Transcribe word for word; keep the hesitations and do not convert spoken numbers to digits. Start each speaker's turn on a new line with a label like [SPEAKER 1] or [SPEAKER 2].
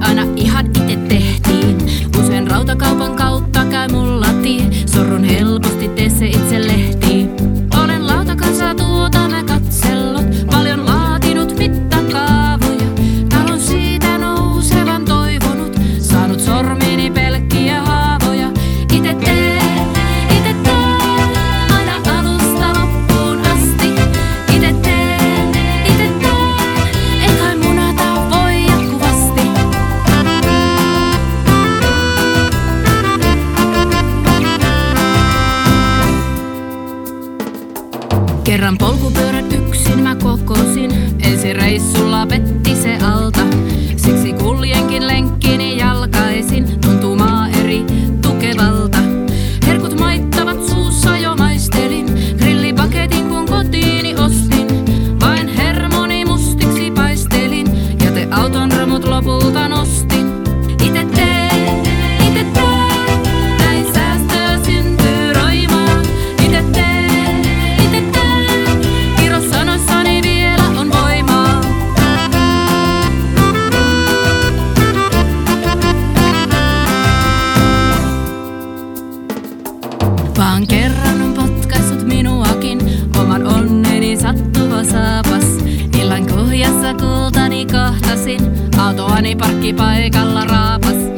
[SPEAKER 1] aina ihan ite tehtiin. Usein rautakaupan kautta käy mulla tie. Sorrun helposti, tee se itse lehtiin. Olen lautakansaa tuota mä katsellut, paljon laatinut mittakaavoja. Talon siitä nousevan toivonut, saanut sormiini pelkkiä haavoja. Ite teen, ite teen, aina alusta loppuun asti. Ite teen, ite teen, ei kai munata voi jatkuvasti. Kerran polkupyörät yksin mä kokosin, ensi reissulla petti se alta. Siksi kuljenkin lenkkini jalkaisin, tuntuu maa eri tukevalta. Herkut maittavat suussa jo maistelin, grillipaketin kun kotiini ostin. Vain hermoni mustiksi paistelin, jäteauton romut lopulta nostin. Ite teen, ite teen, näin säästöä syntyy roimaa. Ite teen, ite teen, kirosanoissani vielä on voimaa. Vaan kerran on potkaissut minuakin, oman onneni sattuva saapas. Illan kuhjassa kultani kohtasin, autoani parkkipaikalla raapas.